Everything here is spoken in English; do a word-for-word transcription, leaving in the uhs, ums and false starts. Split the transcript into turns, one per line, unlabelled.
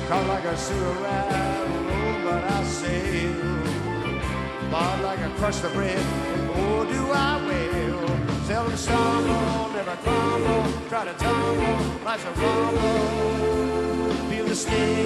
Caught like a sewer rat, oh, but I sail. Bought like a crust of bread, oh, do I will. Seldom stumble, never crumble, try to tumble, life's a rumble. Feel the sting.